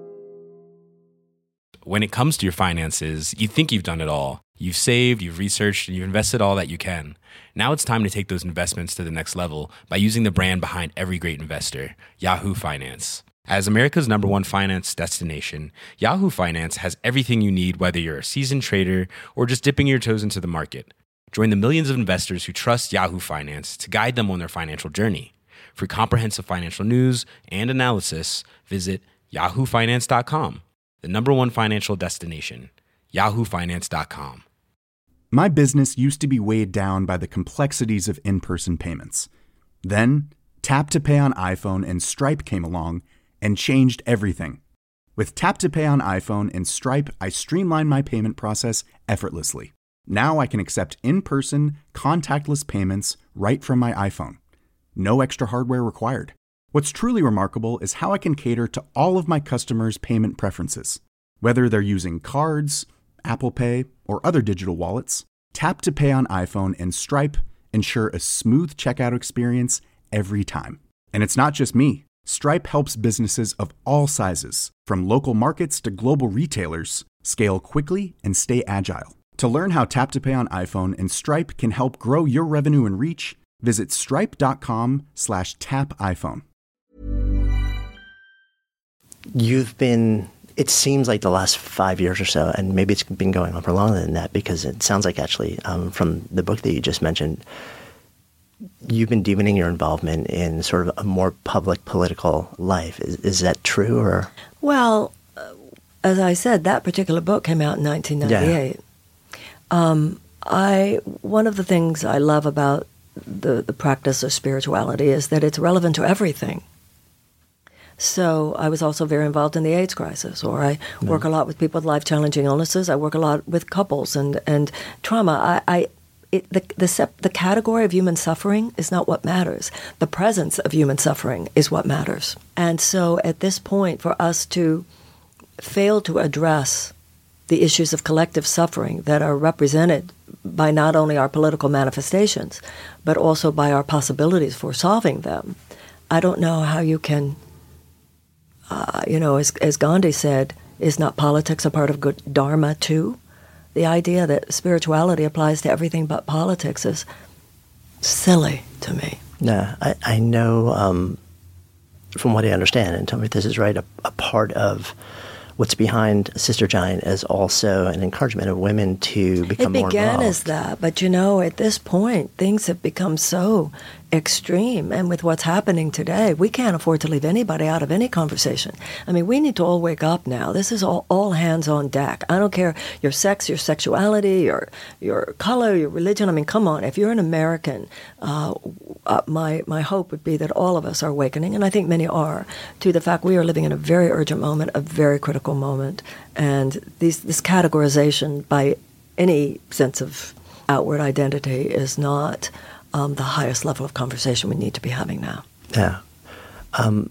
When it comes to your finances, you think you've done it all. You've saved, you've researched, and you've invested all that you can. Now it's time to take those investments to the next level by using the brand behind every great investor, Yahoo Finance. As America's number one finance destination, Yahoo Finance has everything you need, whether you're a seasoned trader or just dipping your toes into the market. Join the millions of investors who trust Yahoo Finance to guide them on their financial journey. For comprehensive financial news and analysis, visit yahoo finance dot com, the number one financial destination, yahoo finance dot com. My business used to be weighed down by the complexities of in-person payments. Then, Tap to Pay on iPhone and Stripe came along and changed everything. With Tap to Pay on iPhone and Stripe, I streamlined my payment process effortlessly. Now I can accept in-person, contactless payments right from my iPhone. No extra hardware required. What's truly remarkable is how I can cater to all of my customers' payment preferences. Whether they're using cards, Apple Pay, or other digital wallets, Tap to Pay on iPhone and Stripe ensure a smooth checkout experience every time. And it's not just me. Stripe helps businesses of all sizes, from local markets to global retailers, scale quickly and stay agile. To learn how Tap to Pay on iPhone and Stripe can help grow your revenue and reach, visit stripe.com slash tap iPhone. You've been, it seems like the last five years or so, and maybe it's been going on for longer than that, because it sounds like actually um, from the book that you just mentioned, you've been deepening your involvement in sort of a more public political life. Is, is that true? Or? Well, uh, as I said, that particular book came out in nineteen ninety-eight. Yeah. Um, I one of the things I love about the, the practice of spirituality is that it's relevant to everything. So I was also very involved in the AIDS crisis, or I mm. work a lot with people with life-challenging illnesses. I work a lot with couples and, and trauma. I, I it, the, the the category of human suffering is not what matters. The presence of human suffering is what matters. And so at this point, for us to fail to address the issues of collective suffering that are represented by not only our political manifestations, but also by our possibilities for solving them, I don't know how you can, uh, you know, as, as Gandhi said, is not politics a part of good dharma too? The idea that spirituality applies to everything but politics is silly to me. Yeah, I, I know um, from what I understand, and tell me if this is right, a, a part of what's behind Sister Giant is also an encouragement of women to become more involved. It began as that, but you know, at this point, things have become so extreme, and with what's happening today, we can't afford to leave anybody out of any conversation. I mean, we need to all wake up now. This is all, all hands on deck. I don't care your sex, your sexuality, your your color, your religion. I mean, come on. If you're an American, uh, uh, my my hope would be that all of us are awakening, and I think many are, to the fact we are living in a very urgent moment, a very critical moment, and these, this categorization by any sense of outward identity is not Um, the highest level of conversation we need to be having now. Yeah. Um,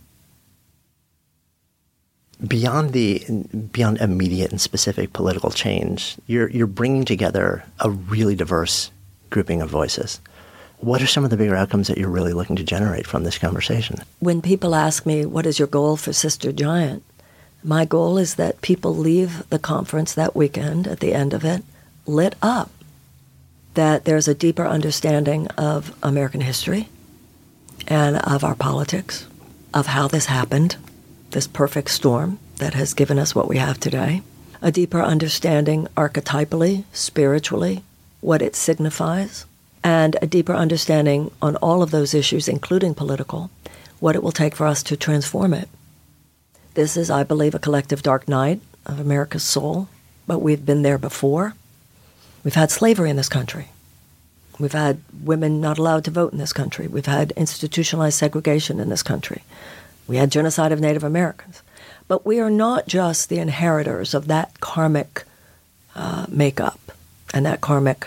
beyond the beyond immediate and specific political change, you're you're bringing together a really diverse grouping of voices. What are some of the bigger outcomes that you're really looking to generate from this conversation? When people ask me, what is your goal for Sister Giant? My goal is that people leave the conference that weekend, at the end of it, lit up. That there's a deeper understanding of American history and of our politics, of how this happened, this perfect storm that has given us what we have today, a deeper understanding archetypally, spiritually, what it signifies, and a deeper understanding on all of those issues, including political, what it will take for us to transform it. This is, I believe, a collective dark night of America's soul, but we've been there before. We've had slavery in this country. We've had women not allowed to vote in this country. We've had institutionalized segregation in this country. We had genocide of Native Americans. But we are not just the inheritors of that karmic uh, makeup and that karmic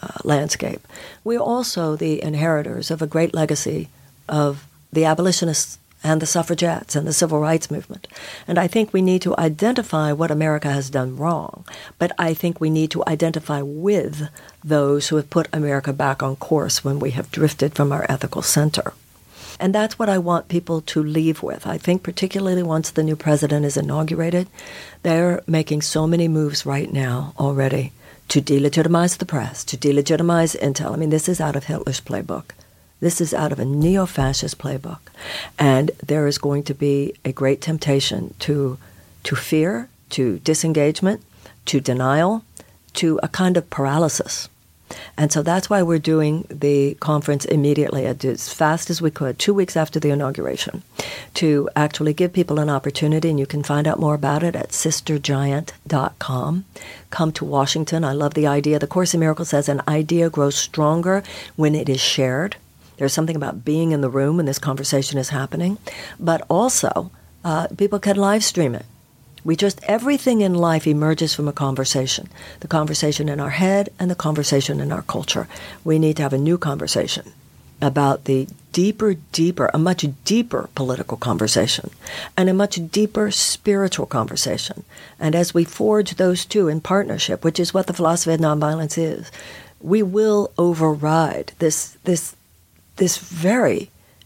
uh, landscape. We're also the inheritors of a great legacy of the abolitionists and the suffragettes and the civil rights movement. And I think we need to identify what America has done wrong, but I think we need to identify with those who have put America back on course when we have drifted from our ethical center. And that's what I want people to leave with. I think particularly once the new president is inaugurated, they're making so many moves right now already to delegitimize the press, to delegitimize intel. I mean, this is out of Hitler's playbook. This is out of a neo-fascist playbook. And there is going to be a great temptation to to fear, to disengagement, to denial, to a kind of paralysis. And so that's why we're doing the conference immediately, as fast as we could, two weeks after the inauguration, to actually give people an opportunity. And you can find out more about it at sister giant dot com. Come to Washington. I love the idea. The Course in Miracles says an idea grows stronger when it is shared. There's something about being in the room when this conversation is happening. But also, uh, people can live stream it. We just, everything in life emerges from a conversation. The conversation in our head and the conversation in our culture. We need to have a new conversation about the deeper, deeper, a much deeper political conversation and a much deeper spiritual conversation. And as we forge those two in partnership, which is what the philosophy of nonviolence is, we will override this this this very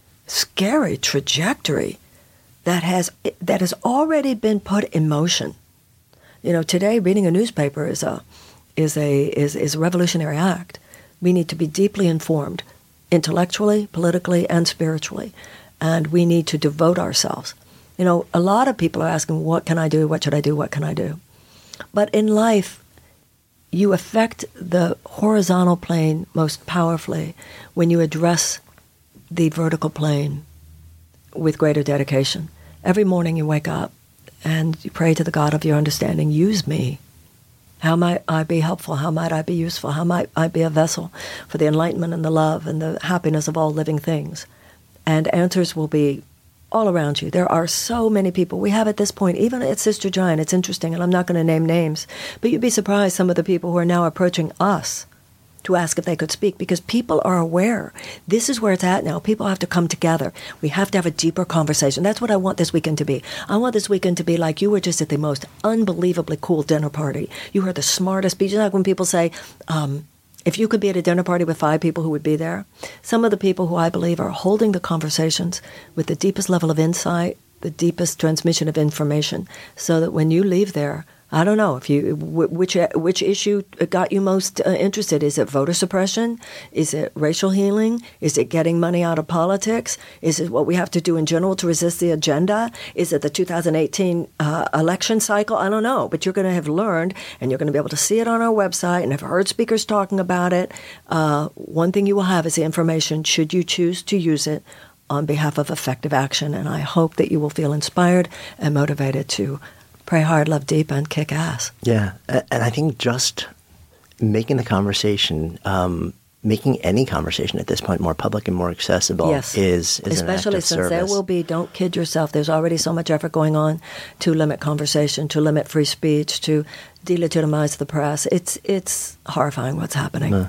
scary trajectory that has that has already been put in motion. You know, today reading a newspaper is a is a is, is a revolutionary act. We need to be deeply informed, intellectually, politically, and spiritually, and we need to devote ourselves. You know, a lot of people are asking, "What can I do? What should I do? What can I do?" But in life, you affect the horizontal plane most powerfully when you address the vertical plane with greater dedication. Every morning you wake up and you pray to the God of your understanding, use me. How might I be helpful? How might I be useful? How might I be a vessel for the enlightenment and the love and the happiness of all living things? And answers will be all around you. There are so many people. We have at this point, even at Sister Giant, it's interesting, and I'm not going to name names, but you'd be surprised some of the people who are now approaching us to ask if they could speak, because people are aware. This is where it's at now. People have to come together. We have to have a deeper conversation. That's what I want this weekend to be. I want this weekend to be like you were just at the most unbelievably cool dinner party. You heard the smartest speeches. Like when people say, um, if you could be at a dinner party with five people who would be there, some of the people who I believe are holding the conversations with the deepest level of insight, the deepest transmission of information, so that when you leave there, I don't know if you which which issue got you most uh, interested. Is it voter suppression? Is it racial healing? Is it getting money out of politics? Is it what we have to do in general to resist the agenda? Is it the two thousand eighteen uh, election cycle? I don't know, but you're going to have learned, and you're going to be able to see it on our website, and have heard speakers talking about it. Uh, one thing you will have is the information, should you choose to use it on behalf of effective action. And I hope that you will feel inspired and motivated to pray hard, love deep, and kick ass. Yeah, and I think just making the conversation, um, making any conversation at this point more public and more accessible yes. is, is especially an act of since service. There will be, don't kid yourself, there's already so much effort going on to limit conversation, to limit free speech, to delegitimize the press. It's it's horrifying what's happening. Uh.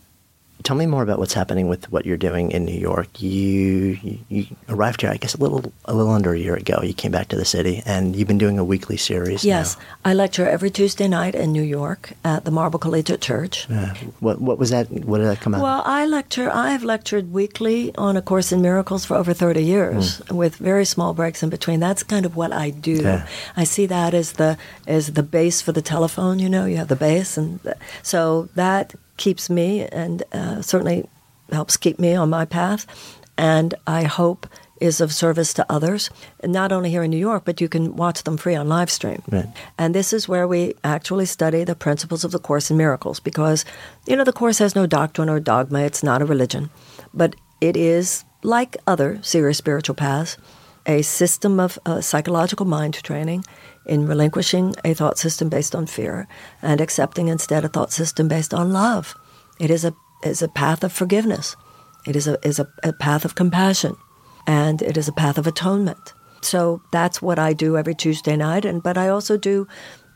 Tell me more about what's happening with what you're doing in New York. You, you you arrived here, I guess, a little a little under a year ago. You came back to the city, and you've been doing a weekly series. Yes, now. I lecture every Tuesday night in New York at the Marble Collegiate Church. Uh, what what was that? What did that come out? Well, I lecture. I've lectured weekly on A Course in Miracles for over thirty years, mm. with very small breaks in between. That's kind of what I do. Yeah. I see that as the as the base for the telephone. You know, you have the base, and the, so that keeps me and uh, certainly helps keep me on my path, and I hope is of service to others, not only here in New York, but you can watch them free on live stream. Right. And this is where we actually study the principles of the Course in Miracles, because, you know, the Course has no doctrine or dogma. It's not a religion, but it is, like other serious spiritual paths, a system of uh, psychological mind training in relinquishing a thought system based on fear and accepting instead a thought system based on love. It is a is a path of forgiveness. It is a is a, a path of compassion, and it is a path of atonement. So that's what I do every Tuesday night. And but I also do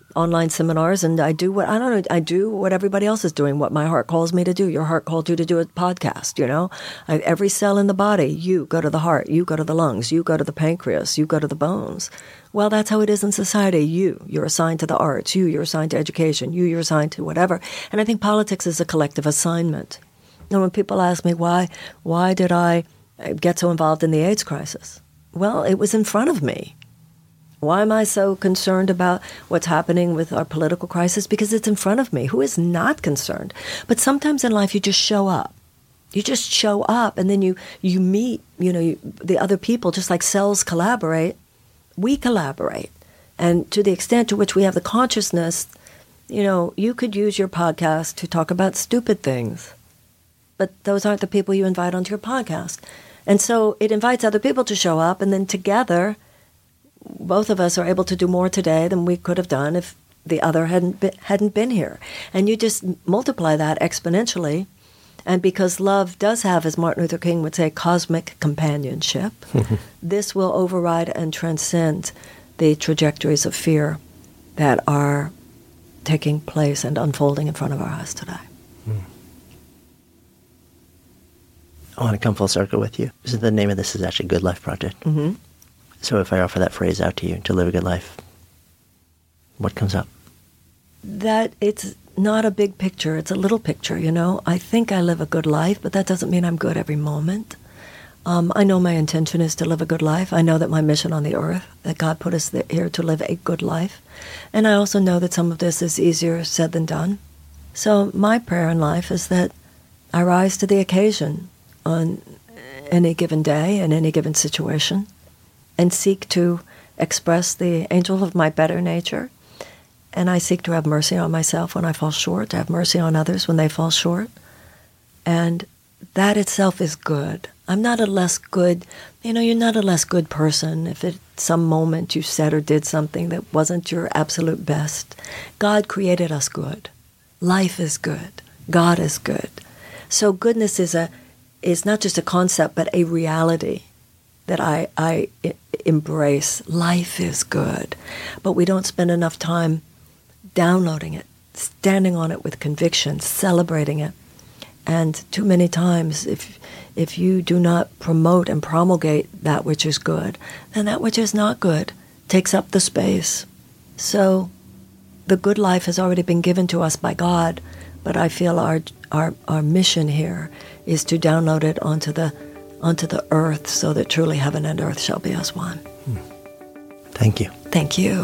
online seminars, and I do what, I don't know, I do what everybody else is doing, what my heart calls me to do. Your heart called you to do a podcast, you know? I, every cell in the body, you go to the heart, you go to the lungs, you go to the pancreas, you go to the bones. Well, that's how it is in society. You, you're assigned to the arts. You, you're assigned to education. You, you're assigned to whatever. And I think politics is a collective assignment. And when people ask me, why, why did I get so involved in the AIDS crisis? Well, it was in front of me. Why am I so concerned about what's happening with our political crisis? Because it's in front of me. Who is not concerned? But sometimes in life you just show up. You just show up, and then you, you meet, you know, you, the other people, just like cells collaborate. We collaborate. And to the extent to which we have the consciousness, you know, you could use your podcast to talk about stupid things. But those aren't the people you invite onto your podcast. And so it invites other people to show up, and then together, both of us are able to do more today than we could have done if the other hadn't been, hadn't been here. And you just multiply that exponentially. And because love does have, as Martin Luther King would say, cosmic companionship, this will override and transcend the trajectories of fear that are taking place and unfolding in front of our eyes today. Mm. I want to come full circle with you. So the name of this is actually Good Life Project. Mm-hmm. So if I offer that phrase out to you, to live a good life, what comes up? That it's not a big picture. It's a little picture, you know. I think I live a good life, but that doesn't mean I'm good every moment. Um, I know my intention is to live a good life. I know that my mission on the earth, that God put us here to live a good life. And I also know that some of this is easier said than done. So my prayer in life is that I rise to the occasion on any given day, in any given situation, and seek to express the angel of my better nature. And I seek to have mercy on myself when I fall short, to have mercy on others when they fall short. And that itself is good. I'm not a less good, you know, you're not a less good person if at some moment you said or did something that wasn't your absolute best. God created us good. Life is good. God is good. So goodness is a is not just a concept, but a reality that I, I embrace. Life is good. But we don't spend enough time downloading it, standing on it with conviction, celebrating it. And too many times, if if you do not promote and promulgate that which is good, then that which is not good takes up the space. So the good life has already been given to us by God, but I feel our our, our mission here is to download it onto the onto the earth so that truly heaven and earth shall be as one. Thank you. Thank you.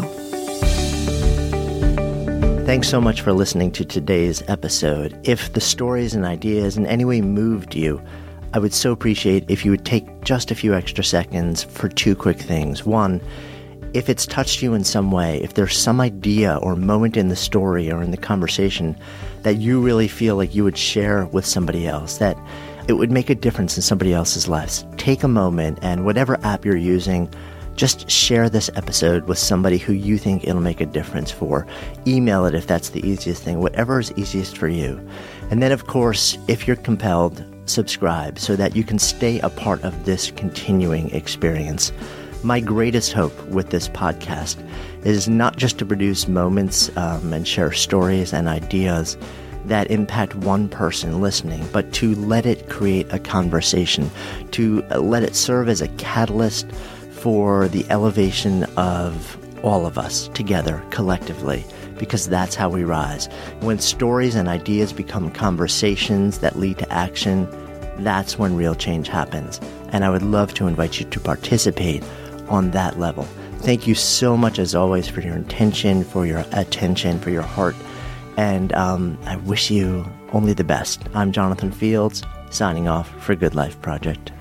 Thanks so much for listening to today's episode. If the stories and ideas in any way moved you, I would so appreciate if you would take just a few extra seconds for two quick things. One, if it's touched you in some way, if there's some idea or moment in the story or in the conversation that you really feel like you would share with somebody else, that it would make a difference in somebody else's lives, take a moment and whatever app you're using, just share this episode with somebody who you think it'll make a difference for. Email it if that's the easiest thing, whatever is easiest for you. And then, of course, if you're compelled, subscribe so that you can stay a part of this continuing experience. My greatest hope with this podcast is not just to produce moments um, and share stories and ideas that impact one person listening, but to let it create a conversation, to let it serve as a catalyst for the elevation of all of us together, collectively, because that's how we rise. When stories and ideas become conversations that lead to action, that's when real change happens. And I would love to invite you to participate on that level. Thank you so much, as always, for your intention, for your attention, for your heart. And um, I wish you only the best. I'm Jonathan Fields, signing off for Good Life Project.